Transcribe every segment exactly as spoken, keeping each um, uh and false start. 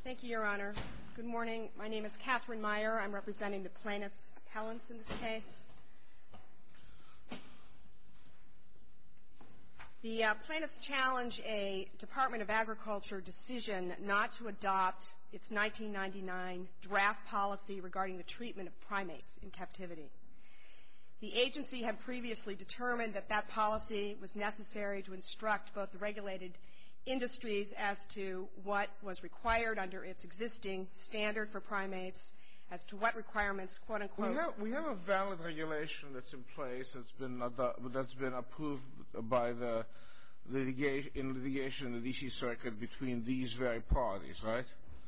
Thank you, Your Honor. Good morning. My name is Catherine Meyer. I'm representing the plaintiffs' appellants in this case. The uh, plaintiffs challenge a Department of Agriculture decision not to adopt its nineteen ninety-nine draft policy regarding the treatment of primates in captivity. The agency had previously determined that that policy was necessary to instruct both the regulated industries as to what was required under its existing standard for primates, as to what requirements, quote unquote. We have, we have a valid regulation that's in place that's been that's been approved by the litigation in litigation in the D C Circuit between these very parties, right?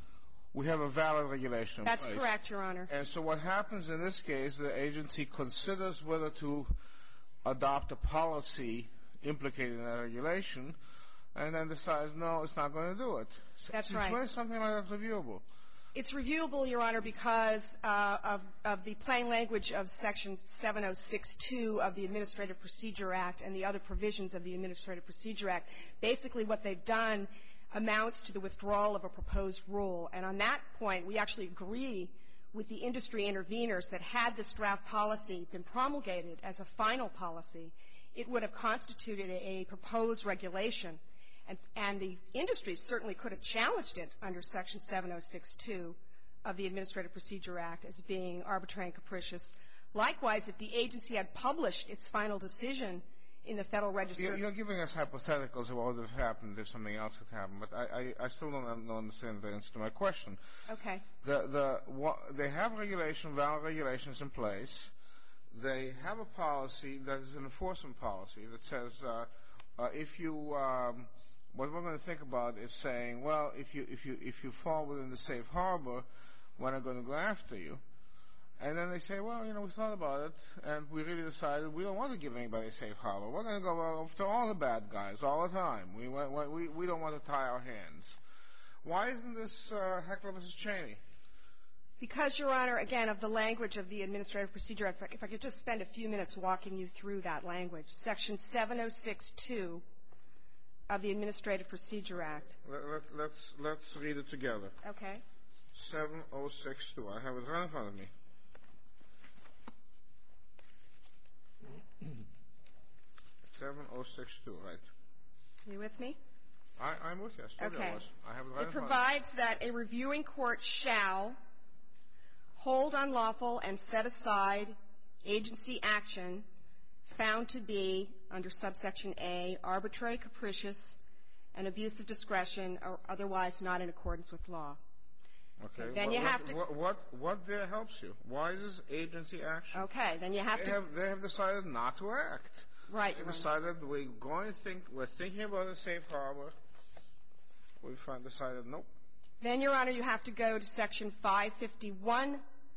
We have a valid regulation in That's place. correct, Your Honor. And so what happens in this case, the agency considers whether to adopt a policy implicating that regulation, and then decides, no, it's not going to do it. That's right. Why is something like that reviewable? It's reviewable, Your Honor, because uh, of, of the plain language of Section seven oh six two of the Administrative Procedure Act and the other provisions of the Administrative Procedure Act. Basically, what they've done amounts to the withdrawal of a proposed rule. And on that point, we actually agree with the industry interveners that had this draft policy been promulgated as a final policy, it would have constituted a, a proposed regulation. And, and the industry certainly could have challenged it under Section seven oh six two of the Administrative Procedure Act as being arbitrary and capricious. Likewise, if the agency had published its final decision in the Federal Register. You're, you're giving us hypotheticals of what would have happened if something else had happened, but I, I, I still don't, don't understand the answer to my question. Okay. The, the, what, they have regulation, valid regulations in place. They have a policy that is an enforcement policy that says uh, uh, if you um, what we're going to think about is saying, well, if you if you if you fall within the safe harbor, we're not going to go after you. And then they say, well, you know, we thought about it, and we really decided we don't want to give anybody a safe harbor. We're going to go after all the bad guys all the time. We we we don't want to tie our hands. Why isn't this uh, Heckler versus Cheney? Because, Your Honor, again, of the language of the Administrative Procedure Act, if I could just spend a few minutes walking you through that language. Section seven oh six two of the Administrative Procedure Act. Let, let, let's let's read it together. Okay. seven oh six two. I have it right in front of me. seven oh six two, right. Are you with me? I, I'm with you. I okay. I, was. I have it right it in front provides of me. That a reviewing court shall hold unlawful and set aside agency action found to be, under subsection A, arbitrary, capricious, and abuse of discretion, or otherwise not in accordance with law. Okay. Then what, you have to. What, what what there helps you? Why is this agency action? Okay. Then you have they to. Have, they have decided not to act. Right. They right. decided we're going to think. We're thinking about a safe harbor. We find decided nope. Then, Your Honor, you have to go to Section five fifty-one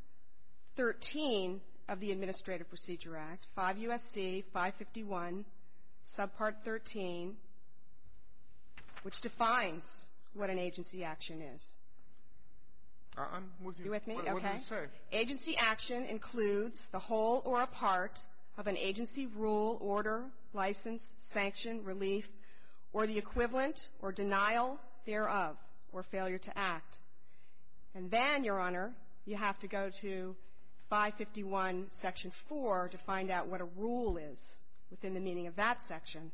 thirteen of the Administrative Procedure Act, five U S C five fifty-one, subpart thirteen, which defines what an agency action is. I'm with you. You with me? What, okay. What does it say? Agency action includes the whole or a part of an agency rule, order, license, sanction, relief, or the equivalent or denial thereof, or failure to act. And then, Your Honor, you have to go to five fifty-one Section four to find out what a rule is within the meaning of that section.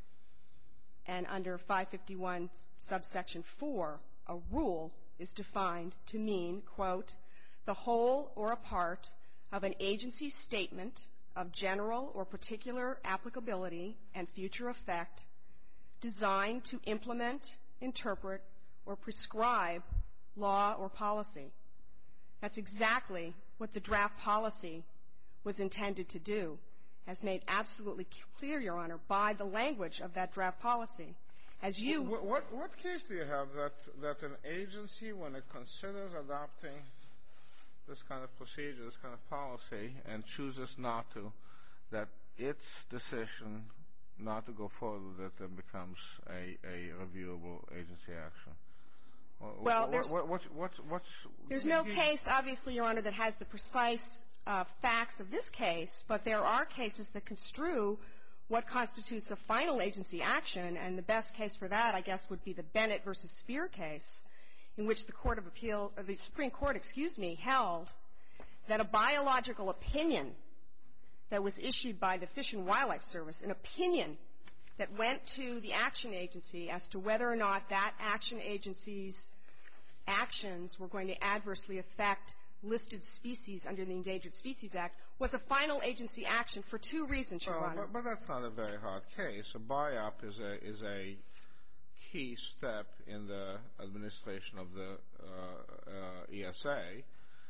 And under five fifty-one subsection four, a rule is defined to mean, quote, the whole or a part of an agency's statement of general or particular applicability and future effect designed to implement, interpret, or prescribe law or policy. That's exactly what the draft policy was intended to do, as made absolutely clear, Your Honor, by the language of that draft policy. As you... What, what, what case do you have that, that an agency, when it considers adopting this kind of procedure, this kind of policy, and chooses not to, that its decision not to go forward with it then becomes a, a reviewable agency action? Well, what, there's, what, what, what, what's... There's no case, obviously, Your Honor, that has the precise uh, facts of this case, but there are cases that construe what constitutes a final agency action, and the best case for that, I guess, would be the Bennett versus Spear case, in which the Court of Appeal, or the Supreme Court, excuse me, held that a biological opinion that was issued by the Fish and Wildlife Service, an opinion that went to the action agency as to whether or not that action agency's actions were going to adversely affect listed species under the Endangered Species Act, was a final agency action for two reasons, Your well, Honor. But, but that's not a very hard case. A buy-up is a, is a key step in the administration of the uh, uh, E S A,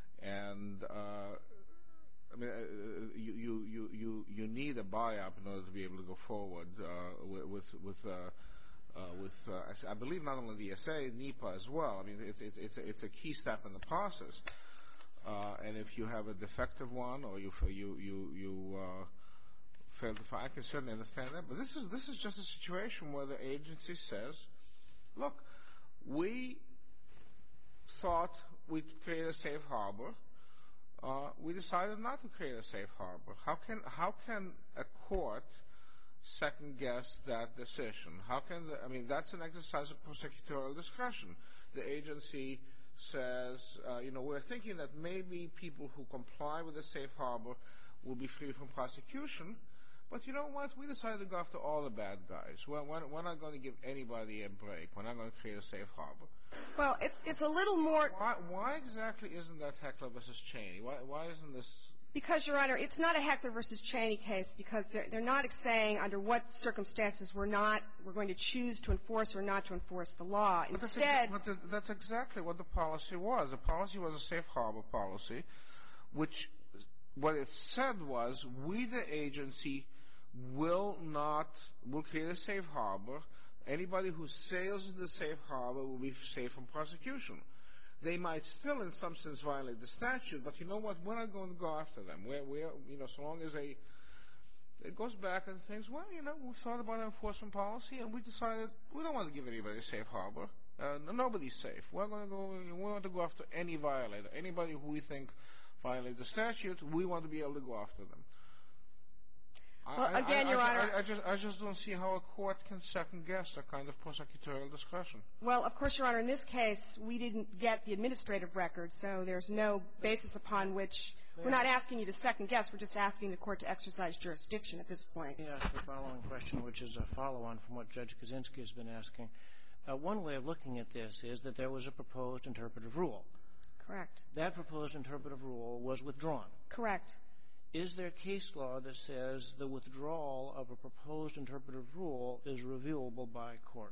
and uh, I mean, uh, you, you, you, you, you need a buy-up in order to be able to go forward uh, with, with, uh, uh, with uh, I believe not only the E S A, NEPA as well. I mean, it's, it's, it's, a, it's a key step in the process. Uh, and if you have a defective one, or you you you you uh, fail to find, I can certainly understand that. But this is this is just a situation where the agency says, "Look, we thought we'd create a safe harbor. Uh, we decided not to create a safe harbor. How can how can a court second guess that decision? How can the, I mean that's an exercise of prosecutorial discretion. The agency says, uh, you know, we're thinking that maybe people who comply with the safe harbor will be free from prosecution, but you know what? We decided to go after all the bad guys. We're, we're, we're not going to give anybody a break. We're not going to create a safe harbor." Well, it's it's a little more. Why, why exactly isn't that Heckler versus Cheney? Why, why isn't this? Because, Your Honor, it's not a Heckler versus Cheney case because they're, they're not saying under what circumstances we're not, we're going to choose to enforce or not to enforce the law. But Instead. That's, exa- but that's exactly what the policy was. The policy was a safe harbor policy, which what it said was we, the agency, will not, will create a safe harbor. Anybody who sails in the safe harbor will be safe from prosecution. They might still, in some sense, violate the statute, but you know what? We're not going to go after them. We're, we're, you know, so long as they, it goes back and thinks, well, you know, we thought about enforcement policy and we decided we don't want to give anybody a safe harbor. Uh, nobody's safe. We're going to go, we want to go after any violator. Anybody who we think violates the statute, we want to be able to go after them. Well, I, again, I, Your I, Honor. I, I, just, I just don't see how a court can second-guess that kind of prosecutorial discretion. Well, of course, Your Honor, in this case, we didn't get the administrative record, so there's no basis upon which we're not asking you to second-guess. We're just asking the court to exercise jurisdiction at this point. Let me ask the following question, which is a follow-on from what Judge Kaczynski has been asking. Uh, one way of looking at this is that there was a proposed interpretive rule. Correct. That proposed interpretive rule was withdrawn. Correct. Is there case law that says the withdrawal of a proposed interpretive rule is reviewable by court?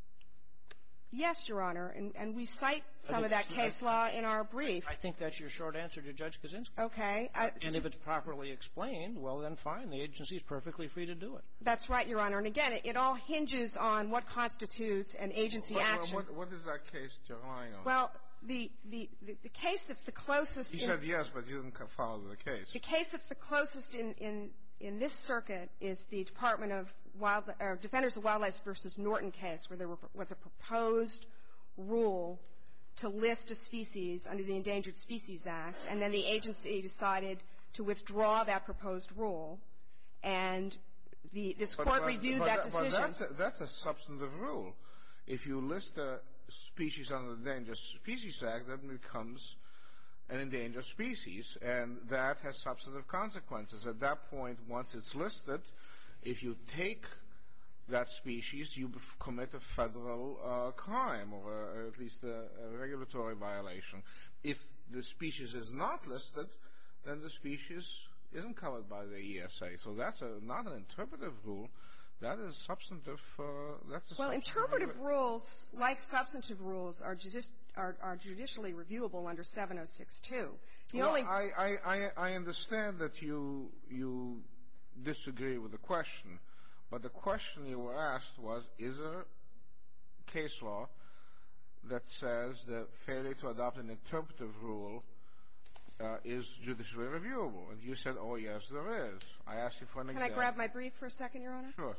Yes, Your Honor, and, and we cite some of that case law in our brief. I think that's your short answer to Judge Kaczynski. Okay. I, and if it's properly explained, well, then fine. The agency is perfectly free to do it. That's right, Your Honor. And again, it, it all hinges on what constitutes an agency what, action. What, what is that case you're relying on? Well, the, the, the, the case that's the closest... You in, said yes, but you didn't follow the case. The case that's the closest in, in, in this circuit is the Department of Wild, or Defenders of Wildlife versus Norton case, where there were, was a proposed rule to list a species under the Endangered Species Act, and then the agency decided to withdraw that proposed rule, and the, this but, court but, reviewed but that that, decision. But that's a, that's a substantive rule. If you list a species under the Endangered Species Act, that becomes an endangered species, and that has substantive consequences. At that point, once it's listed, if you take that species, you commit a federal uh, crime, or a, at least a, a regulatory violation. If the species is not listed, then the species isn't covered by the E S A. So that's a, not an interpretive rule. That is substantive. Uh, that's a well, substantive interpretive rule. rules, like substantive rules, are, judici- are, are judicially reviewable under seven oh six two. The well, only I, I, I, I understand that you you disagree with the question, but the question you were asked was, is there case law that says the failure to adopt an interpretive rule uh, is judicially reviewable? And you said, oh, yes, there is. I asked you for an Can example. I grab my brief for a second, Your Honor? Sure.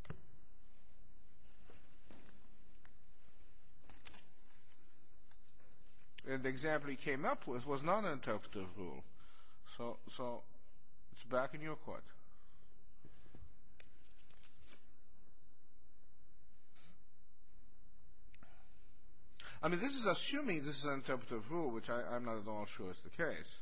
And the example he came up with was not an interpretive rule. So, so it's back in your court. I mean, this is assuming this is an interpretive rule, which I, I'm not at all sure is the case.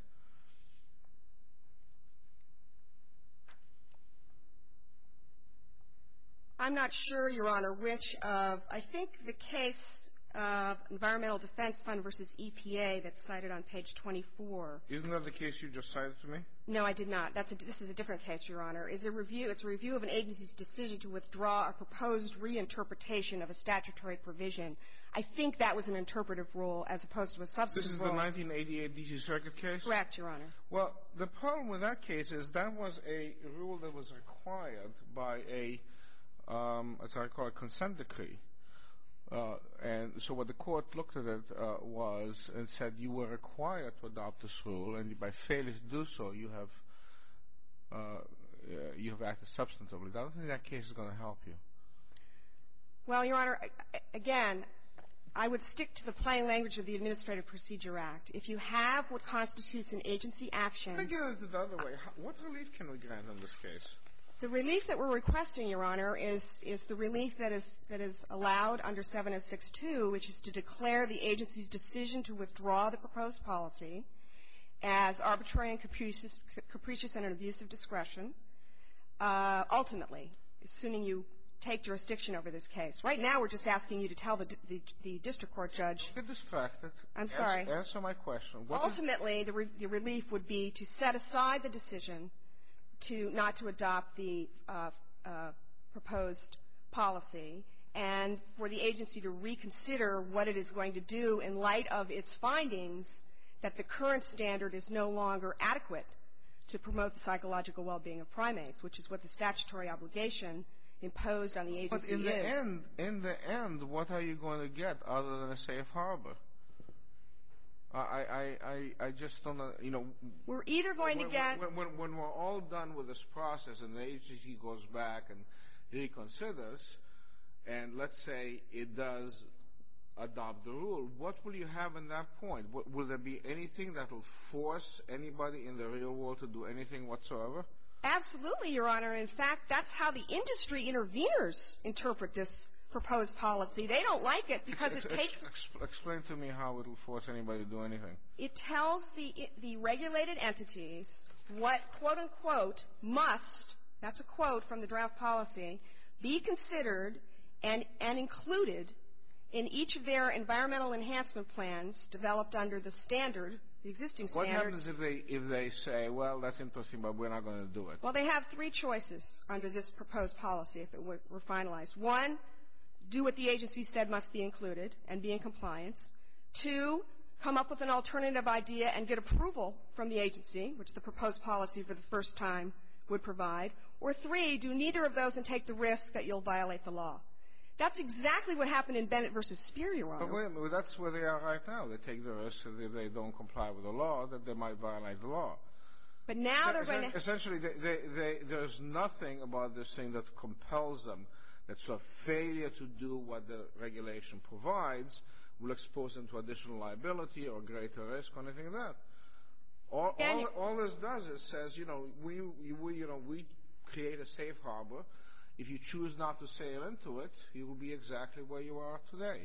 I'm not sure, Your Honor, which of — I think the case of Environmental Defense Fund versus E P A that's cited on page twenty-four. Isn't that the case you just cited to me? No, I did not. That's a, this is a different case, Your Honor. Is a review, it's a review of an agency's decision to withdraw a proposed reinterpretation of a statutory provision. I think that was an interpretive rule as opposed to a substantive This is rule. the nineteen eighty-eight D C Circuit case? Correct, Your Honor. Well, the problem with that case is that was a rule that was required by a, um, as I call it, consent decree. Uh, and so what the court looked at it uh, was and said you were required to adopt this rule, and by failing to do so, you have uh, uh, you have acted substantively. I don't think that case is going to help you. Well, Your Honor, again, I would stick to the plain language of the Administrative Procedure Act. If you have what constitutes an agency action — Let me get it the other way. How, what relief can we grant in this case? The relief that we're requesting, Your Honor, is is the relief that is that is allowed under seven oh six two, which is to declare the agency's decision to withdraw the proposed policy as arbitrary and capricious, capricious and an abuse of discretion, uh, ultimately, assuming you take jurisdiction over this case. Right now, we're just asking you to tell the the, the district court judge — Get distracted. I'm sorry. Answer, answer my question. What Ultimately, the, re- the relief would be to set aside the decision to not to adopt the uh, uh, proposed policy, and for the agency to reconsider what it is going to do in light of its findings that the current standard is no longer adequate to promote the psychological well-being of primates, which is what the statutory obligation imposed on the agency is. But in the end, in the end, what are you going to get other than a safe harbor? I, I, I, I just don't know, you know. We're either going when, to get — when, when, when we're all done with this process and the agency goes back and reconsiders, and let's say it does adopt the rule, what will you have in that point? Will there be anything that will force anybody in the real world to do anything whatsoever? Absolutely, Your Honor. In fact, that's how the industry interveners interpret this proposed policy. They don't like it because ex- it ex- takes ex- explain to me how it will force anybody to do anything. It tells the the regulated entities what, quote unquote, must — that's a quote from the draft policy — be considered and and included in each of their environmental enhancement plans developed under the standard, the existing standard. What happens if they if they say, well, that's interesting, but we're not going to do it? Well, they have three choices under this proposed policy if it were, were finalized. One, do what the agency said must be included and be in compliance. Two, come up with an alternative idea and get approval from the agency, which the proposed policy for the first time would provide. Or three, do neither of those and take the risk that you'll violate the law. That's exactly what happened in Bennett versus Speer, Your Honor. But wait a minute, that's where they are right now. They take the risk that if they don't comply with the law, that they might violate the law. But now they're going to — Essentially, they, they, they, there's nothing about this thing that compels them. That sort of failure to do what the regulation provides will expose them to additional liability or greater risk or anything like that. All, all, all this does is says, you know, we, we, you know, we create a safe harbor. If you choose not to sail into it, you will be exactly where you are today.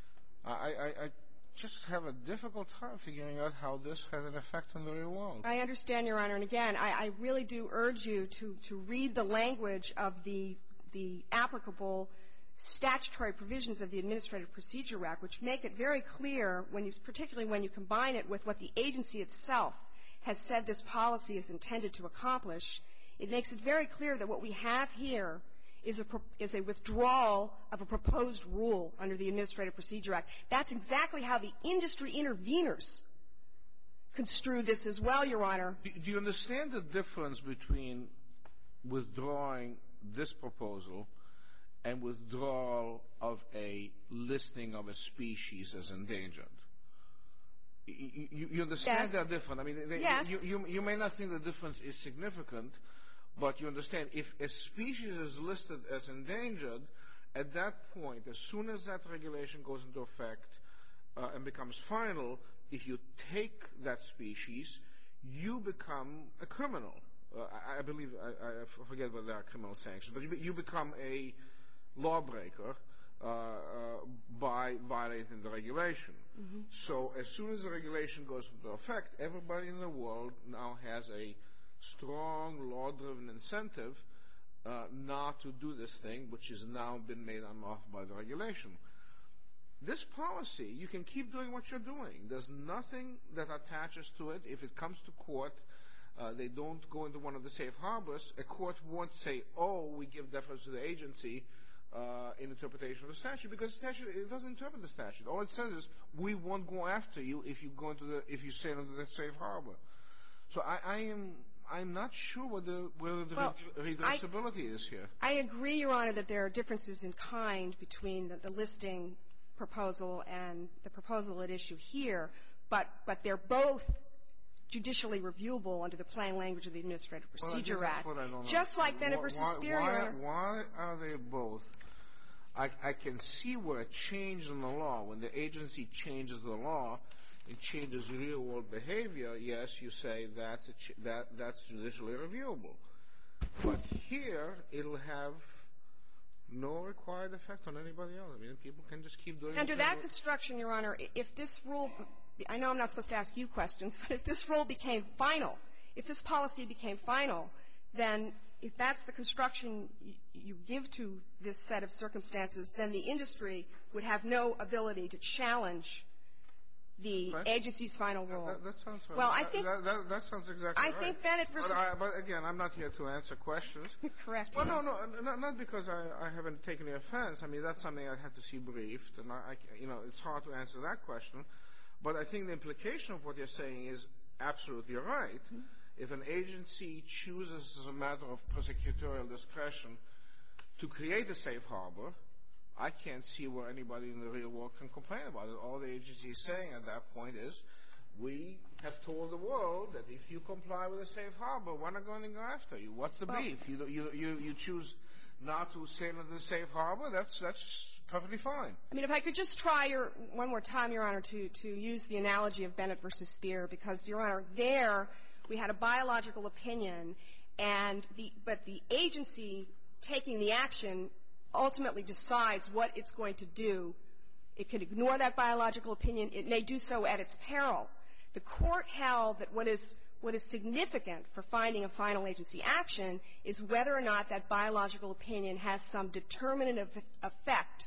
I, I, I just have a difficult time figuring out how this has an effect on the real world. I understand, Your Honor. And again, I, I really do urge you to, to read the language of the the applicable statutory provisions of the Administrative Procedure Act, which make it very clear, when you, particularly when you combine it with what the agency itself has said this policy is intended to accomplish. It makes it very clear that what we have here is a, is a withdrawal of a proposed rule under the Administrative Procedure Act. That's exactly how the industry interveners construe this as well, Your Honor. Do, do you understand the difference between withdrawing this proposal and withdrawal of a listing of a species as endangered? You, you, you understand yes. they're different. I mean, they, yes. you, you, you may not think the difference is significant, but you understand if a species is listed as endangered, at that point, as soon as that regulation goes into effect uh, and becomes final, if you take that species, you become a criminal. Uh, I, I believe, I, I forget whether there are criminal sanctions, but you, you become a lawbreaker uh, uh, by violating the regulation. Mm-hmm. So as soon as the regulation goes into effect, everybody in the world now has a strong law-driven incentive uh, not to do this thing, which has now been made unlawful by the regulation. This policy, you can keep doing what you're doing. There's nothing that attaches to it. If it comes to court, uh, they don't go into one of the safe harbors. A court won't say, oh, we give deference to the agency uh, in interpretation of the statute, because the statute, it doesn't interpret the statute. All it says is, we won't go after you if you go into the, if you stay under the safe harbor. So I, I am, I'm not sure whether, whether the well, redressability is here. I agree, Your Honor, that there are differences in kind between the, the listing proposal and the proposal at issue here, but, but they're both judicially reviewable under the plain language of the Administrative Procedure well, Act. Just just like Bennett v. Speer, Your Honor. Why are they both? I, I can see where a change in the law, when the agency changes the law, it changes real-world behavior. Yes, you say that's a ch- that that's judicially reviewable. But here, it'll have no required effect on anybody else. I mean, people can just keep doing it. Under that construction, Your Honor, if this rule — I know I'm not supposed to ask you questions, but if this rule became final, if this policy became final, then if that's the construction you give to this set of circumstances, then the industry would have no ability to challenge the right. agency's final rule. That, that sounds right. Well, I think that, that, that sounds exactly I right. I think Bennett versus. But, I, but again, I'm not here to answer questions. Correct. Well, no, no, not, not because I, I haven't taken any offense. I mean, that's something I have to see briefed, and I, I, you know, it's hard to answer that question. But I think the implication of what you're saying is absolutely right. Mm-hmm. If an agency chooses as a matter of prosecutorial discretion to create a safe harbor, I can't see where anybody in the real world can complain about it. All the agency is saying at that point is, we have told the world that if you comply with a safe harbor, we're not going to go after you. What's the well, beef? You, you, you, you choose not to sail into the safe harbor, that's, that's perfectly fine. I mean, if I could just try your, one more time, Your Honor, to, to use the analogy of Bennett versus Speer, because, Your Honor, there we had a biological opinion, and the, but the agency taking the action ultimately decides what it's going to do. It can ignore that biological opinion. It may do so at its peril. The court held that what is what is significant for finding a final agency action is whether or not that biological opinion has some determinative effect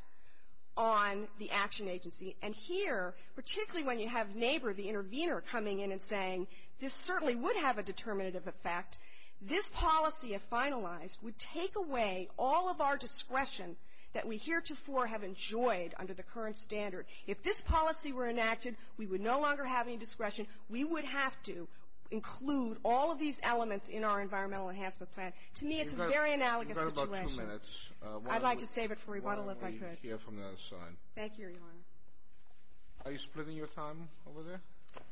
on the action agency. And here, particularly when you have neighbor, the intervener, coming in and saying, this certainly would have a determinative effect, this policy, if finalized, would take away all of our discretion that we heretofore have enjoyed under the current standard. If this policy were enacted, we would no longer have any discretion. We would have to include all of these elements in our environmental enhancement plan. To me, it's you've a got, very analogous you've got situation. About two minutes. Uh, I'd like to save it for rebuttal if I could. Hear from the other side. Thank you, Your Honor. Are you splitting your time over there?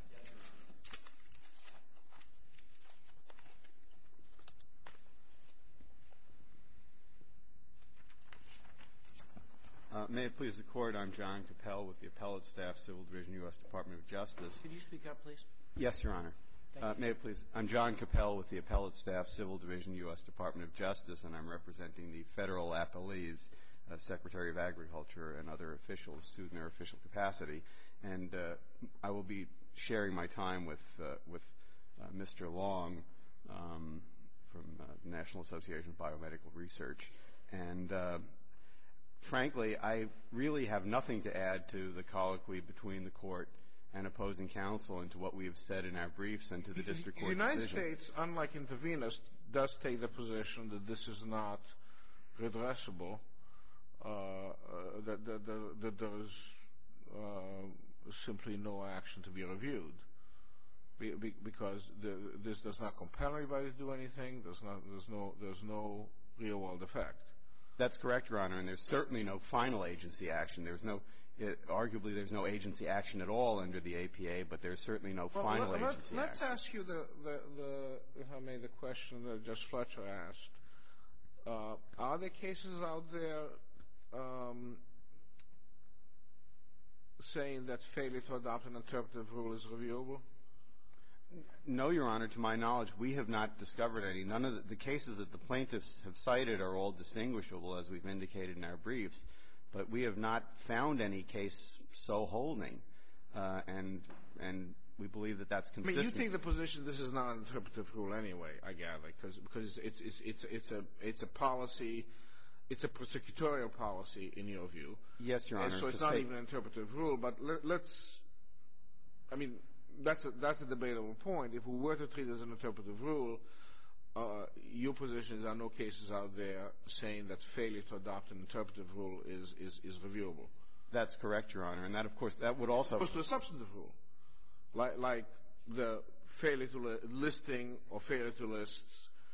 Uh, may it please the Court, I'm John Capel with the Appellate Staff, Civil Division, U S Department of Justice. Could you speak up, please? Yes, Your Honor. Uh, may it please, I'm John Capel with the Appellate Staff, Civil Division, U S Department of Justice, and I'm representing the federal appellees, uh, Secretary of Agriculture and other officials sued in their official capacity. And uh, I will be sharing my time with uh, with uh, Mister Long um, from uh, the National Association of Biomedical Research. And uh, frankly, I really have nothing to add to the colloquy between the Court and opposing counsel and to what we have said in our briefs and to the district court The United decision. States, unlike interveners, does take the position that this is not redressable, uh, uh, that, that, that, that there is uh, simply no action to be reviewed, be, be, because the, this does not compel anybody to do anything. There's, not, there's no there's no real-world effect. That's correct, Your Honor, and there's certainly no final agency action. There's no, it, arguably, there's no agency action at all under the A P A, but there's certainly no well, final let, agency let's, action. Let's ask you the, the, the, if I may, the question that Judge Fletcher asked. Uh, are there cases out there um, saying that failure to adopt an interpretive rule is reviewable? No, Your Honor. To my knowledge, we have not discovered any. None of the, the cases that the plaintiffs have cited are all distinguishable, as we've indicated in our briefs. But we have not found any case so holding, uh, and and we believe that that's consistent. I mean, you think the position this is not an interpretive rule anyway, I gather, because because it's it's it's it's a it's a policy, it's a prosecutorial policy in your view. Yes, Your Honor. And so it's not even an interpretive rule. But let, let's, I mean, that's a, that's a debatable point. If we were to treat it as an interpretive rule, uh, your position is there are no cases out there saying that failure to adopt an interpretive rule is is is reviewable. That's correct, Your Honor, and that of course that would also. As opposed to a substantive rule. Like, like the failure to li- listing or failure to list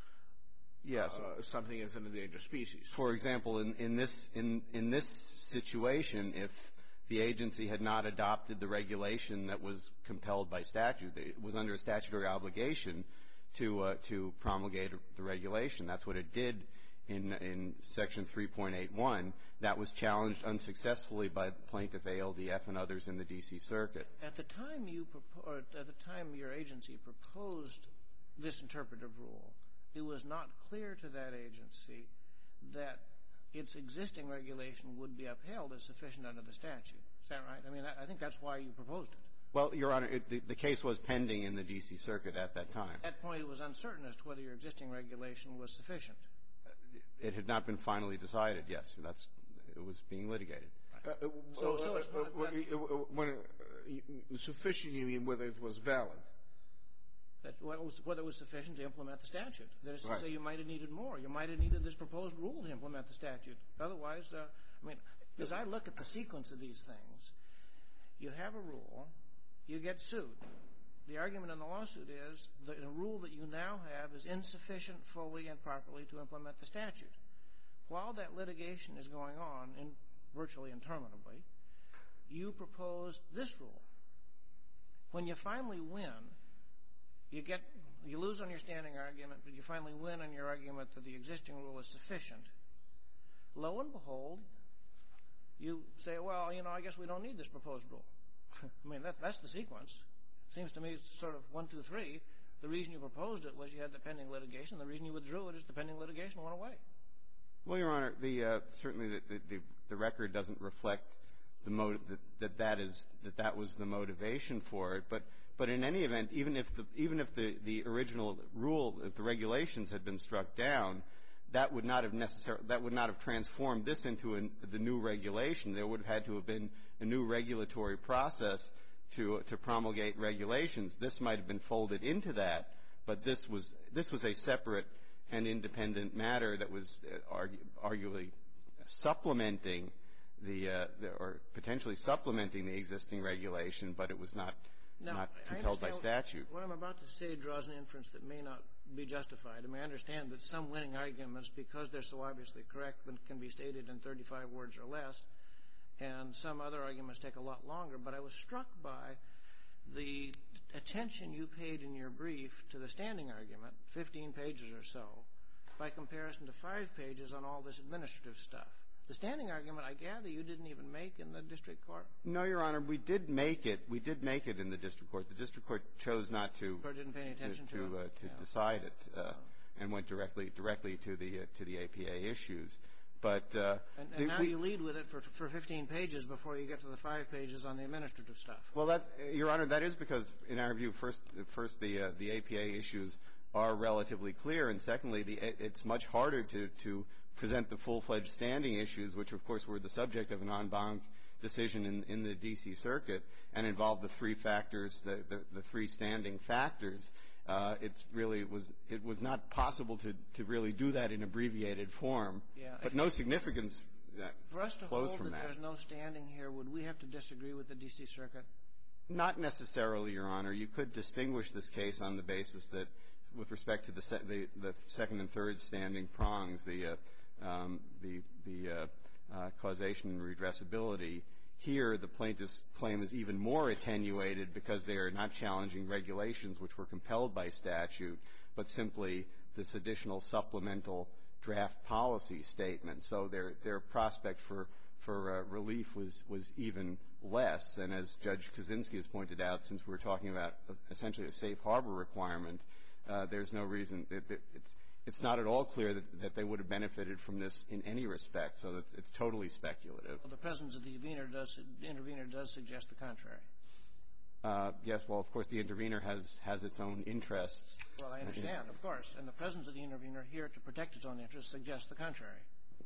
yes. uh, something as an endangered species. For example, in, in this in in this situation, if the agency had not adopted the regulation that was compelled by statute, it was under a statutory obligation to uh, to promulgate the regulation. That's what it did in in Section three point eight one. That was challenged unsuccessfully by plaintiff A L D F and others in the D C Circuit. At the time you propo- or at the time your agency proposed this interpretive rule, it was not clear to that agency that its existing regulation would be upheld as sufficient under the statute. Is that right? I mean, I, I think that's why you proposed it. Well, Your Honor, it, the, the case was pending in the D C Circuit at that time. At that point, it was uncertain as to whether your existing regulation was sufficient. It had not been finally decided, yes. That's it was being litigated. Uh, uh, so, so it's not, uh, uh, when uh, sufficient, you mean whether it was valid? That whether it was, whether it was sufficient to implement the statute. That is to right. say, you might have needed more. You might have needed this proposed rule to implement the statute. Otherwise, uh, I mean, as I look at the sequence of these things, you have a rule, you get sued. The argument in the lawsuit is that a rule that you now have is insufficient fully and properly to implement the statute. While that litigation is going on, in virtually interminably, you propose this rule. When you finally win, you get you lose on your standing argument, but you finally win on your argument that the existing rule is sufficient. Lo and behold, you say, well, you know, I guess we don't need this proposed rule. I mean, that, that's the sequence. Seems to me it's sort of one, two, three. The reason you proposed it was you had the pending litigation. The reason you withdrew it is the pending litigation went away. Well, Your Honor, the uh, certainly the, the the record doesn't reflect the motive that, that that is that that was the motivation for it. But but in any event, even if the even if the the original rule, if the regulations had been struck down, that would not have necessarily that would not have transformed this into an, the new regulation. There would have had to have been a new regulatory process to to promulgate regulations. This might have been folded into that, but this was this was a separate and independent matter that was uh, argu- arguably supplementing the, uh, the or potentially supplementing the existing regulation, but it was not now, not compelled by statute. What I'm about to say draws an inference that may not be justified. I mean, I understand that some winning arguments, because they're so obviously correct, can be stated in thirty-five words or less, and some other arguments take a lot longer. But I was struck by the attention you paid in your brief to the standing argument, fifteen pages or so, by comparison to five pages on all this administrative stuff. The standing argument, I gather, you didn't even make in the district court? No, Your Honor, we did make it. We did make it in the district court. The district court chose not to. The court didn't pay any attention to, to, to, uh, to yeah. decide it, uh, oh. and went directly directly to the uh, to the A P A issues. But uh, and, and the, now we, you lead with it for for fifteen pages before you get to the five pages on the administrative stuff. Well, that, Your Honor, that is because, in our view, first, first the uh, the A P A issues are relatively clear, and secondly, the it's much harder to to present the full-fledged standing issues, which of course were the subject of an en banc decision in in the D C Circuit, and involved the three factors, the the, the three standing factors. Uh, it's really was it was not possible to, to really do that in abbreviated form, yeah, but no significance uh, for us to flows hold from that. There's no standing here. Would we have to disagree with the D C Circuit? Not necessarily, Your Honor. You could distinguish this case on the basis that, with respect to the se- the, the second and third standing prongs, the uh, um, the the uh, uh, causation and redressability. Here, the plaintiff's claim is even more attenuated because they are not challenging regulations which were compelled by statute, but simply this additional supplemental draft policy statement. So their their prospect for for uh, relief was was even less. And as Judge Kaczynski has pointed out, since we're talking about essentially a safe harbor requirement, uh, there's no reason it, it, it's it's not at all clear that, that they would have benefited from this in any respect, so it's, it's totally speculative. Well, the presence of the intervener does, the intervener does suggest the contrary. Uh, yes, well, of course, the intervener has, has its own interests. Well, I understand, of course. And the presence of the intervener here to protect its own interests suggests the contrary.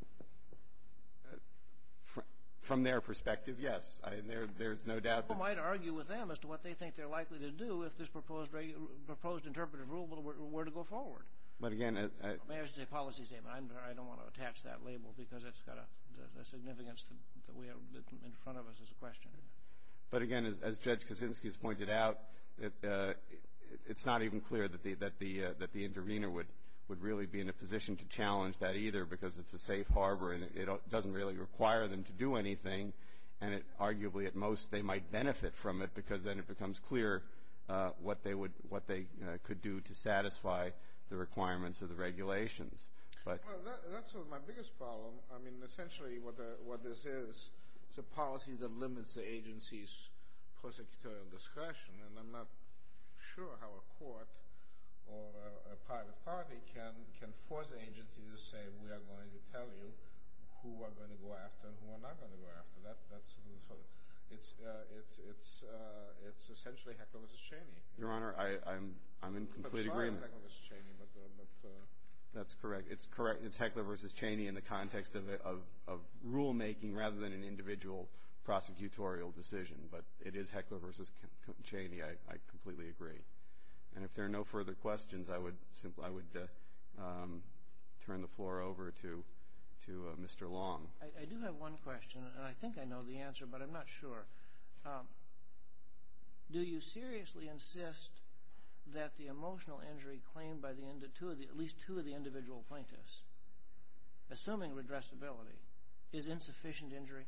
Uh, fr- from their perspective, yes. I, there, there's no doubt that... People might argue with them as to what they think they're likely to do if this proposed regu- proposed interpretive rule were, were to go forward. But again, uh, uh, maybe I should say policy statement. I'm, I don't want to attach that label because it's got a, a significance that, that we have in front of us as a question. But again, as, as Judge Kaczynski has pointed out, it, uh, it, it's not even clear that the that the uh, that the intervener would would really be in a position to challenge that either, because it's a safe harbor and it, it doesn't really require them to do anything, and it arguably at most they might benefit from it because then it becomes clear uh, what they would what they uh, could do to satisfy the requirements of the regulations. But well, that, that's what my biggest problem. I mean, essentially, what the, what this is. It's a policy that limits the agency's prosecutorial discretion, and I'm not sure how a court or a, a private party can can force the agency to say we are going to tell you who we're going to go after and who we're not going to go after. That that's sort of, it's uh, it's it's uh, it's essentially Heckler versus Cheney. Your Honor, I, I'm I'm in complete but sorry, agreement. Heckler versus Cheney, but uh, but. Uh, That's correct. It's correct. It's Heckler versus Cheney in the context of, of, of rulemaking rather than an individual prosecutorial decision. But it is Heckler versus Cheney. I, I completely agree. And if there are no further questions, I would simply I would uh, um, turn the floor over to to uh, Mister Long. I, I do have one question, and I think I know the answer, but I'm not sure. Um, do you seriously insist that the emotional injury claimed by the end two of the, at least two of the individual plaintiffs, assuming redressability, is insufficient injury?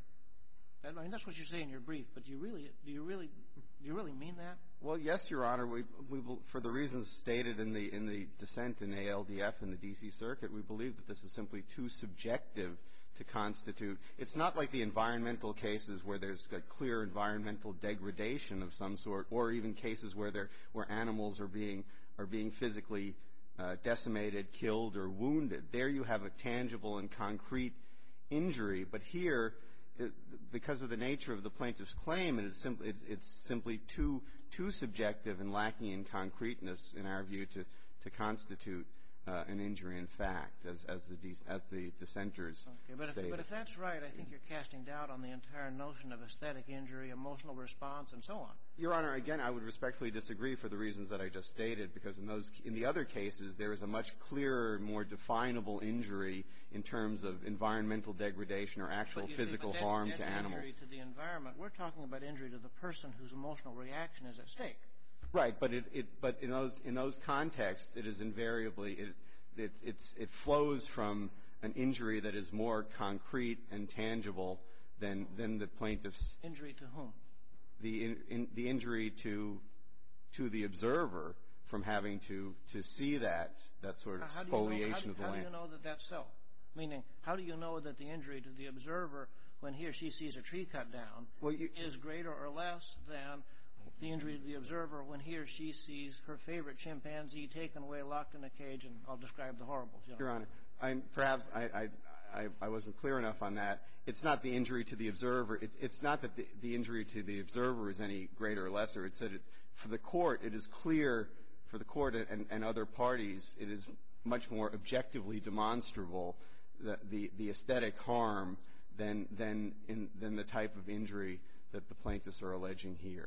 I mean, that's what you say in your brief, but do you really, do you really, do you really mean that? Well, yes, Your Honor. We, we, for the reasons stated in the in the dissent in A L D F and the D C Circuit, we believe that this is simply too subjective to constitute. It's not like the environmental cases where there's a clear environmental degradation of some sort, or even cases where there where animals are being are being physically uh, decimated, killed, or wounded. There you have a tangible and concrete injury. But here, it, because of the nature of the plaintiff's claim, it is simply it, it's simply too too subjective and lacking in concreteness, in our view, to to constitute Uh, an injury in fact, as, as the de- as the dissenters okay, but stated. If, but if that's right, I think you're casting doubt on the entire notion of aesthetic injury, emotional response, and so on. Your Honor, again, I would respectfully disagree for the reasons that I just stated, because in those in the other cases there is a much clearer, more definable injury in terms of environmental degradation or actual physical see, but harm that's, to that's animals. Injury to the environment. We're talking about injury to the person whose emotional reaction is at stake. Right, but it, it but in those in those contexts, it is invariably it it it's, it flows from an injury that is more concrete and tangible than than the plaintiff's injury to whom? The in, in, the injury to to the observer from having to to see that that sort of how spoliation of the land. How do you know that that's so? Meaning, how do you know that the injury to the observer when he or she sees a tree cut down well, you, is greater or less than the injury to the observer when he or she sees her favorite chimpanzee taken away, locked in a cage, and I'll describe the horribles. You know. Your Honor, I'm, perhaps I, I, I, I wasn't clear enough on that. It's not the injury to the observer. It, it's not that the, the injury to the observer is any greater or lesser. It's that it, for the court, it is clear, for the court and, and other parties, it is much more objectively demonstrable that the, the aesthetic harm than, than, in, than the type of injury that the plaintiffs are alleging here.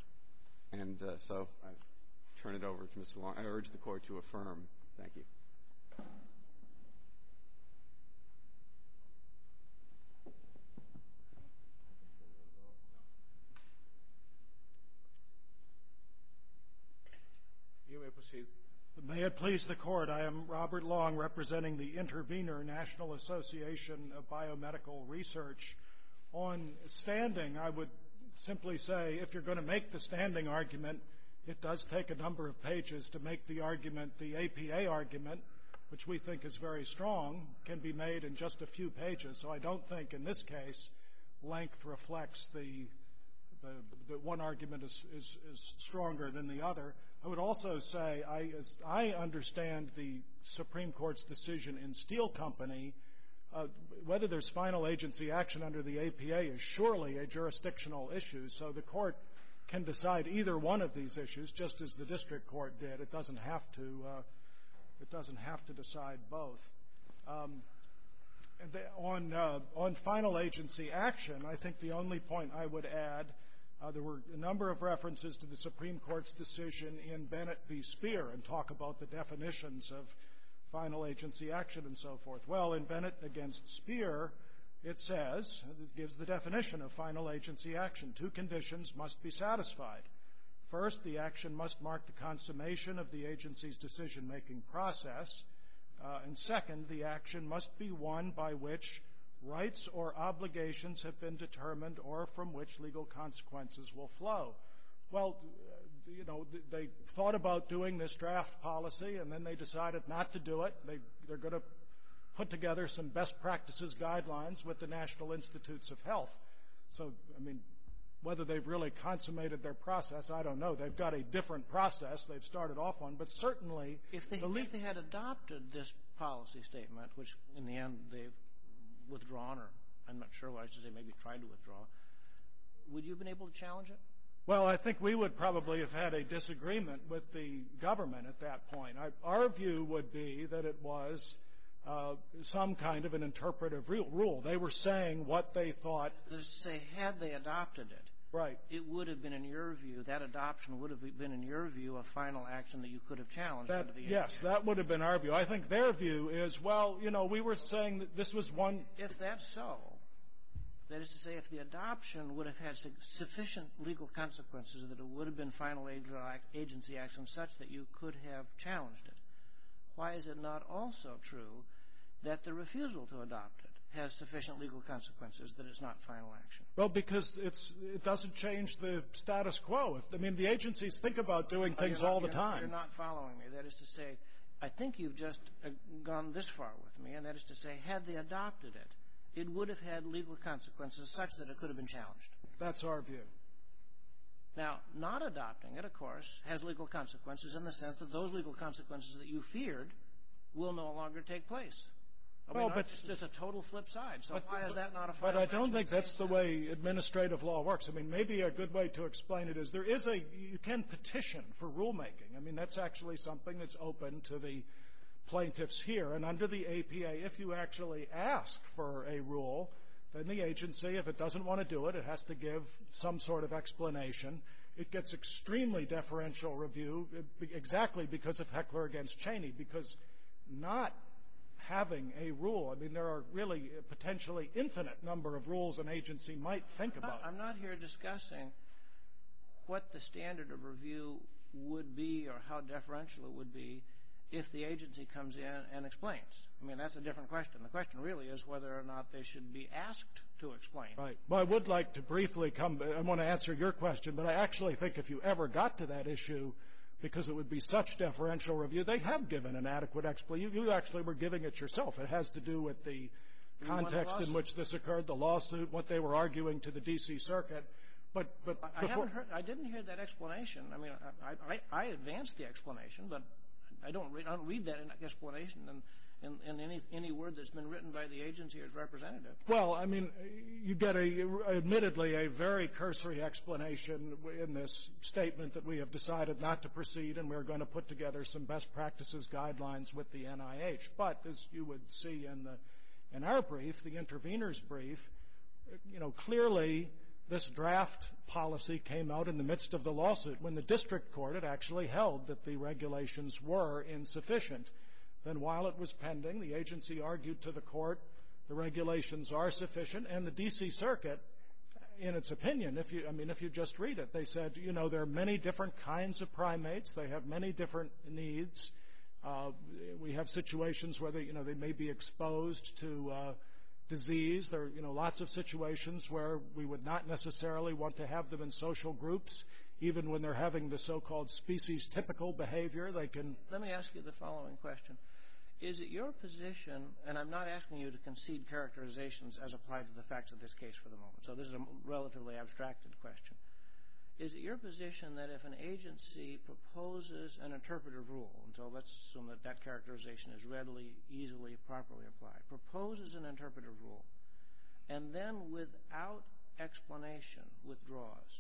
And uh, so I turn it over to Mister Long. I urge the Court to affirm. Thank you. You may proceed. May it please the Court, I am Robert Long, representing the Intervenor National Association of Biomedical Research. On standing, I would simply say, if you're going to make the standing argument, it does take a number of pages to make the argument. The A P A argument, which we think is very strong, can be made in just a few pages. So I don't think in this case length reflects the the, the one argument is, is, is stronger than the other. I would also say, I, as I understand the Supreme Court's decision in Steel Company, uh, whether there's final agency action under the A P A is surely a jurisdictional issue, so the court can decide either one of these issues, just as the district court did. It doesn't have to, uh, it doesn't have to decide both. Um, and the, on, uh, on final agency action, I think the only point I would add, uh, there were a number of references to the Supreme Court's decision in Bennett v. Speer and talk about the definitions of final agency action and so forth. Well, in Bennett against Speer, it says, it gives the definition of final agency action. Two conditions must be satisfied. First, the action must mark the consummation of the agency's decision-making process. Uh, and second, the action must be one by which rights or obligations have been determined or from which legal consequences will flow. Well, you know, they thought about doing this draft policy, and then they decided not to do it. They, they're going to put together some best practices guidelines with the National Institutes of Health. So, I mean, whether they've really consummated their process, I don't know. They've got a different process they've started off on, but certainly... If they, if they had adopted this policy statement, which in the end they've withdrawn, or I'm not sure what I should say, maybe tried to withdraw, would you have been able to challenge it? Well, I think we would probably have had a disagreement with the government at that point. I, our view would be that it was uh, some kind of an interpretive rule. They were saying what they thought. Let's say, had they adopted it, right, it would have been, in your view, that adoption would have been, in your view, a final action that you could have challenged. That, under the yes, A P A. that would have been our view. I think their view is, well, you know, we were saying that this was one. If that's so, that is to say, if the adoption would have had su- sufficient legal consequences that it would have been final agency action such that you could have challenged it, why is it not also true that the refusal to adopt it has sufficient legal consequences that it's not final action? Well, because it's it doesn't change the status quo. If, I mean, the agencies think about doing things not, all the you're time. Not, you're not following me. That is to say, I think you've just uh, gone this far with me, and that is to say, had they adopted it, it would have had legal consequences such that it could have been challenged. That's our view. Now, not adopting it, of course, has legal consequences in the sense that those legal consequences that you feared will no longer take place. I well, mean, but it's just a total flip side. So but, why is that not a final But I don't action think that's the sense? way administrative law works. I mean, maybe a good way to explain it is there is a you can petition for rulemaking. I mean, that's actually something that's open to the plaintiffs here. And under the A P A, if you actually ask for a rule, then the agency, if it doesn't want to do it, it has to give some sort of explanation. It gets extremely deferential review exactly because of Heckler against Cheney, because not having a rule, I mean, there are really a potentially infinite number of rules an agency might think about. I'm not here discussing what the standard of review would be or how deferential it would be if the agency comes in and explains. I mean, that's a different question. The question really is whether or not they should be asked to explain. Right. Well, I would like to briefly come – I want to answer your question, but I actually think if you ever got to that issue, because it would be such deferential review, they have given an adequate explanation. You, you actually were giving it yourself. It has to do with the context in which this occurred, the lawsuit, what they were arguing to the D C Circuit. But, but I haven't heard – I didn't hear that explanation. I mean, I, I, I advanced the explanation, but I don't read, I don't read that explanation in, in, in any, any word that's been written by the agency as representative. Well, I mean, you get a, admittedly, a very cursory explanation in this statement that we have decided not to proceed and we're going to put together some best practices guidelines with the N I H. But as you would see in the, in our brief, the intervener's brief, you know, clearly this draft policy came out in the midst of the lawsuit when the district court had actually held that the regulations were insufficient. Then while it was pending, the agency argued to the court the regulations are sufficient, and the D C Circuit, in its opinion, if you, I mean, if you just read it, they said, you know, there are many different kinds of primates. They have many different needs. Uh, we have situations where they, you know, they may be exposed to uh, disease. There are, you know, lots of situations where we would not necessarily want to have them in social groups, even when they're having the so-called species-typical behavior. They can. Let me ask you the following question. Is it your position, and I'm not asking you to concede characterizations as applied to the facts of this case for the moment, so this is a relatively abstracted question. is it your position that if an agency proposes an interpretive rule, and so let's assume that that characterization is readily, easily, properly applied, proposes an interpretive rule, and then without explanation withdraws,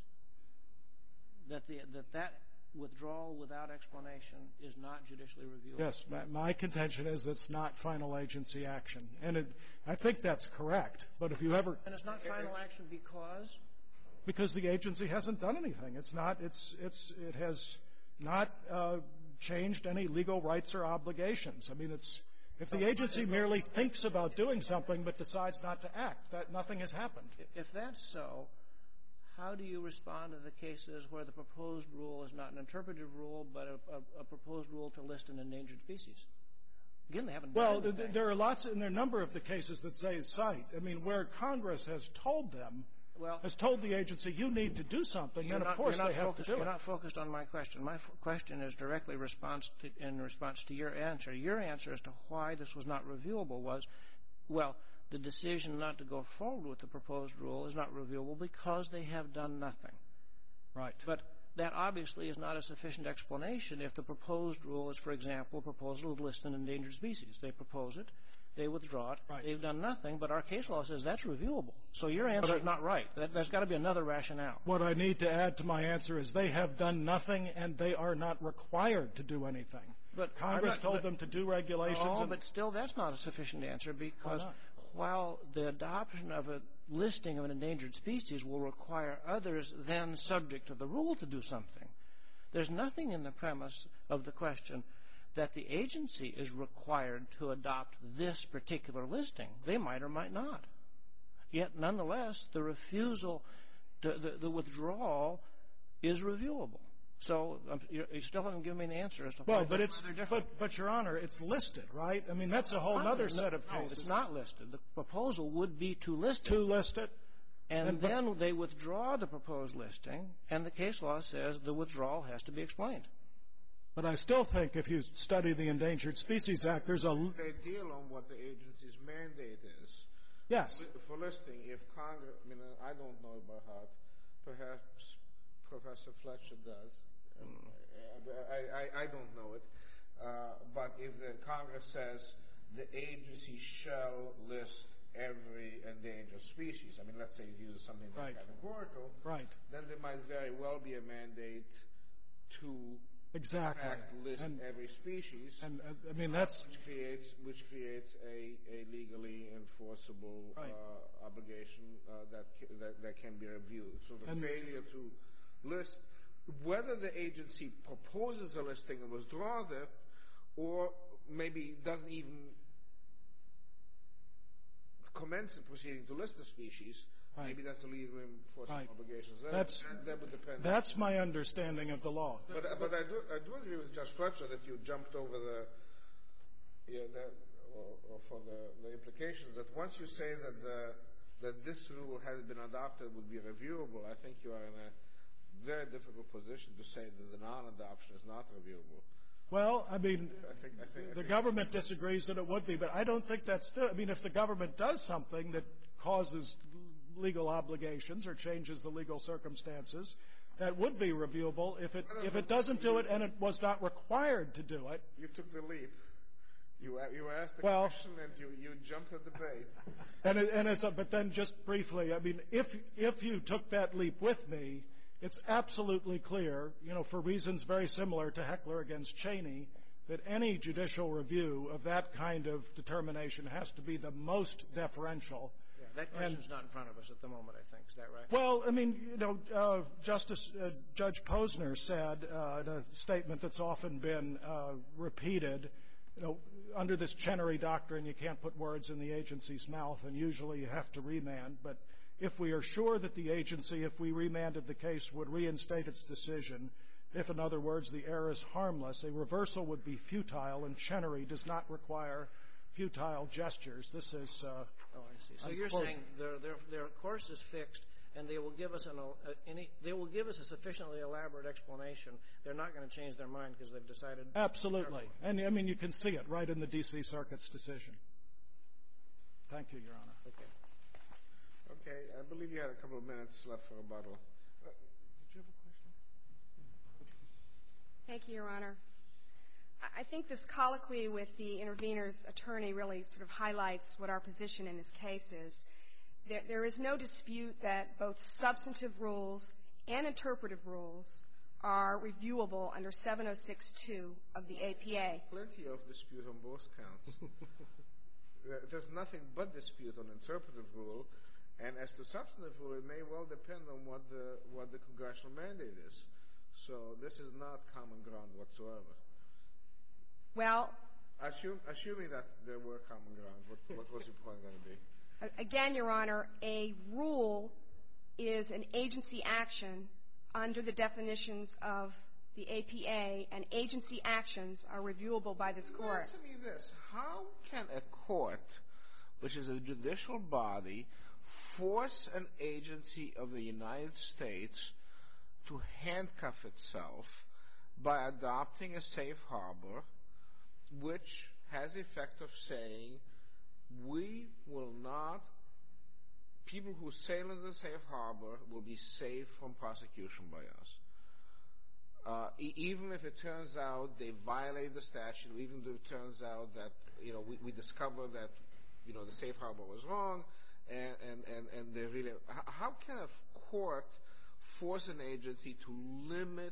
that the, that that withdrawal without explanation is not judicially reviewable? Yes. My, my contention is it's not final agency action. And it, I think that's correct. But if you ever... And it's not final action because? Because the agency hasn't done anything. It's not, it's, it's, it has not uh, changed any legal rights or obligations. I mean, it's, if the agency merely thinks about doing something but decides not to act, that nothing has happened. If that's so, how do you respond to the cases where the proposed rule is not an interpretive rule but a, a, a proposed rule to list an endangered species? Again, they haven't done Well, anything. th- there are lots, and there are a number of the cases that say cite. I mean, where Congress has told them, well, has told the agency, you need to do something, then of not, course they have focused, to do you're it. You're not focused on my question. My f- question is directly response to, in response to your answer. Your answer as to why this was not reviewable was, well, the decision not to go forward with the proposed rule is not reviewable because they have done nothing. Right. But that obviously is not a sufficient explanation if the proposed rule is, for example, a proposal to list an endangered species. They propose it. They withdraw it. Right. They've done nothing, but our case law says that's reviewable. So your answer is not right. That, there's got to be another rationale. What I need to add to my answer is they have done nothing and they are not required to do anything. But Congress not, told but, them to do regulations. No, and but still that's not a sufficient answer because Why not? while the adoption of a listing of an endangered species will require others then subject to the rule to do something, there's nothing in the premise of the question that the agency is required to adopt this particular listing. They might or might not. Yet, nonetheless, the refusal, to, the, the withdrawal is reviewable. So um, you, you still haven't given me an answer as to why Well, but it's they're different. but, but Your Honor, it's listed, right? I mean, that's a whole other set of No, cases. it's not listed. The proposal would be to list it. To list it. And, And- then they withdraw the proposed listing, and the case law says the withdrawal has to be explained. But I still think if you study the Endangered Species Act, there's a... They deal on what the agency's mandate is. Yes. For listing, if Congress, I mean, I don't know it by heart. Perhaps Professor Fletcher does. Um, I, I, I don't know it. Uh, but if the Congress says the agency shall list every endangered species, I mean, let's say it uses something like Right. categorical, Right. then there might very well be a mandate to Exactly. in fact list And, every species. and uh, I mean, that's... which creates which creates a, a legally enforceable Right. uh, obligation uh, that, ca- that that can be reviewed. So the And- failure to list, whether the agency proposes a listing and withdraws it, or maybe doesn't even commence the proceeding to list the species, Right. maybe that's a legal enforcement Right. obligation. That, That's- that, that would depend. That's my understanding of the law. But, but I do I do agree with Judge Fletcher that you jumped over the yeah that or, or for the, the implications that once you say that the that this rule has been adopted would be reviewable, I think you are in a very difficult position to say that the non-adoption is not reviewable. Well, I mean, I think I think I the think government disagrees that it would be, but I don't think that's still... I mean, if the government does something that causes legal obligations or changes the legal circumstances, that would be reviewable. If it if it doesn't do it and it was not required to do it, you took the leap. You a- you asked the Well- question and you, you jumped at the bait. and it, and it's a, but then just briefly, I mean, if if you took that leap with me, it's absolutely clear, you know, for reasons very similar to Heckler against Cheney, that any judicial review of that kind of determination has to be the most deferential. Yeah, that question's not in front of us at the moment, I think. Is that right? Well, I mean, you know, uh, Justice uh, Judge Posner said uh, in a statement that's often been uh, repeated, you know, under this Chenery doctrine, you can't put words in the agency's mouth, and usually you have to remand. But if we are sure that the agency, if we remanded the case, would reinstate its decision, if, in other words, the error is harmless, a reversal would be futile, and Chenery does not require futile gestures. This is... Uh, Oh, I see. So I'm you're quoting. saying their their their course is fixed, and they will give us an uh, any they will give us a sufficiently elaborate explanation. They're not going to change their mind because they've decided. Absolutely. And, I mean, you can see it right in the D C Circuit's decision. Thank you, Your Honor. Okay. Okay. I believe you had a couple of minutes left for rebuttal. Uh, did you have a question? Thank you, Your Honor. I think this colloquy with the intervener's attorney really sort of highlights what our position in this case is. There, there is no dispute that both substantive rules and interpretive rules are reviewable under seven oh six two of the A P A. Plenty of dispute on both counts. There's nothing but dispute on interpretive rule, and as to substantive rule, it may well depend on what the what the congressional mandate is. So this is not common ground whatsoever. Well, Assume, assuming that there were common ground, what, what was your point going to be? Again, Your Honor, a rule is an agency action under the definitions of the A P A, and agency actions are reviewable by this Court. Answer me this. How can a court, which is a judicial body, force an agency of the United States to handcuff itself by adopting a safe harbor, which has the effect of saying, we will not, people who sail in the safe harbor will be safe from prosecution by us. Uh, e- even if it turns out they violate the statute, even if it turns out that, you know, we, we discover that, you know, the safe harbor was wrong, and, and, and, and they really, how can a court force an agency to limit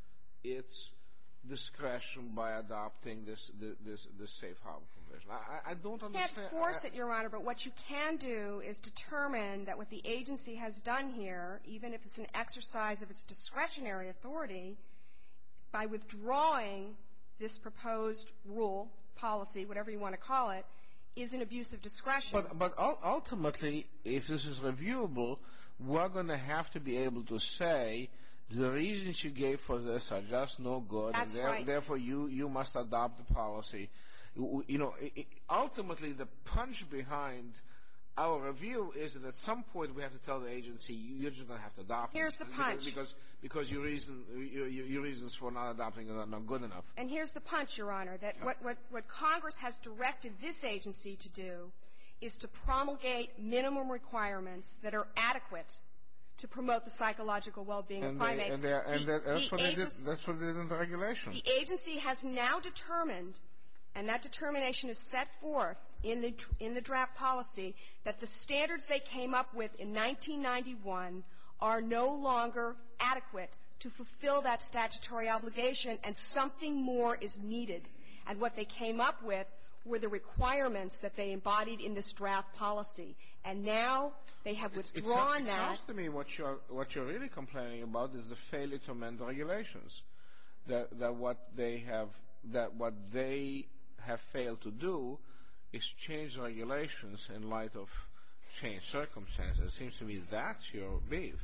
its discretion by adopting this this this safe harbor provision? I, I don't understand. You can't force it, Your Honor, but what you can do is determine that what the agency has done here, even if it's an exercise of its discretionary authority, by withdrawing this proposed rule, policy, whatever you want to call it, is an abuse of discretion. But, but ultimately, if this is reviewable, we're going to have to be able to say the reasons you gave for this are just no good. That's and there, right. Therefore, you, you must adopt the policy. You, you know, it, it, ultimately, the punch behind our review is that at some point we have to tell the agency, you're just going to have to adopt it. Here's the punch. Because, because your, reason, your, your reasons for not adopting it are not good enough. And here's the punch, Your Honor, that what, what, what Congress has directed this agency to do is to promulgate minimum requirements that are adequate to promote the psychological well-being and of primates. They, and they, and the, that, that's, the what they did, agency, that's what they did in the regulation. The agency has now determined, and that determination is set forth in the, in the draft policy, that the standards they came up with in nineteen ninety-one are no longer adequate to fulfill that statutory obligation, and something more is needed. And what they came up with were the requirements that they embodied in this draft policy. And now they have withdrawn it that. It sounds to me what you're, what you're really complaining about is the failure to amend the regulations. That, that what they have, that what they have failed to do is change the regulations in light of changed circumstances. It seems to me that's your beef.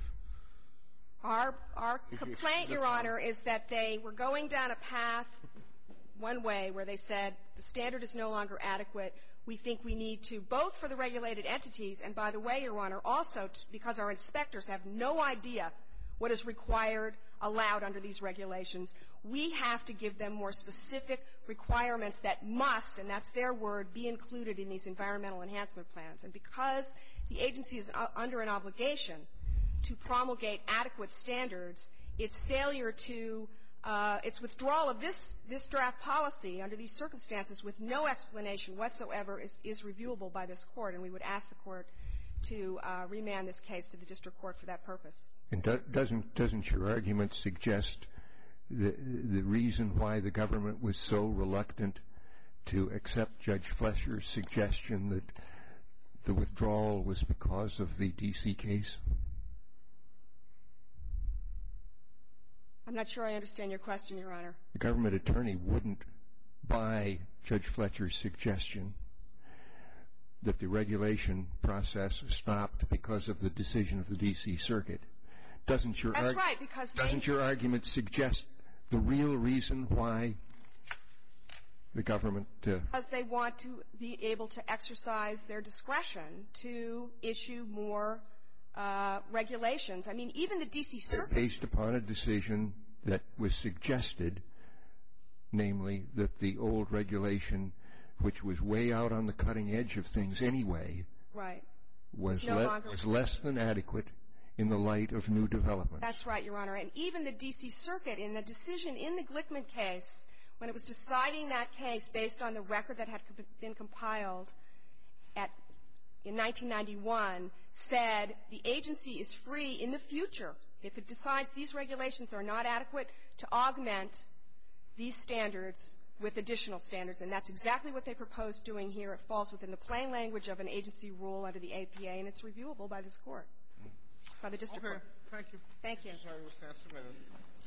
Our, our If you complaint, excuse Your the Honor, is that they were going down a path one way where they said the standard is no longer adequate. We think we need to, both for the regulated entities, and by the way, Your Honor, also t- because our inspectors have no idea what is required, allowed under these regulations, we have to give them more specific requirements that must, and that's their word, be included in these environmental enhancement plans. And because the agency is uh, under an obligation to promulgate adequate standards, its failure to Uh, its withdrawal of this, this draft policy under these circumstances with no explanation whatsoever is, is reviewable by this Court, and we would ask the Court to uh, remand this case to the District Court for that purpose. And do, doesn't, doesn't your argument suggest the, the reason why the government was so reluctant to accept Judge Fletcher's suggestion that the withdrawal was because of the D C case? I'm not sure I understand your question, Your Honor. The government attorney wouldn't buy Judge Fletcher's suggestion that the regulation process stopped because of the decision of the D C Circuit. Doesn't your That's arg- right, because doesn't they, your argument suggest the real reason why the government uh, because they want to be able to exercise their discretion to issue more Uh, regulations. I mean, even the D C Circuit, based upon a decision that was suggested, namely that the old regulation, which was way out on the cutting edge of things anyway, right, was, no le- longer was less than adequate in the light of new developments. That's right, Your Honor. And even the D C Circuit, in the decision in the Glickman case, when it was deciding that case based on the record that had been compiled at in nineteen ninety-one, said the agency is free in the future, if it decides these regulations are not adequate, to augment these standards with additional standards. And that's exactly what they proposed doing here. It falls within the plain language of an agency rule under the A P A, and it's reviewable by this Court, by the district Okay. court. Thank you. Thank you. Sorry, we'll stand submitted.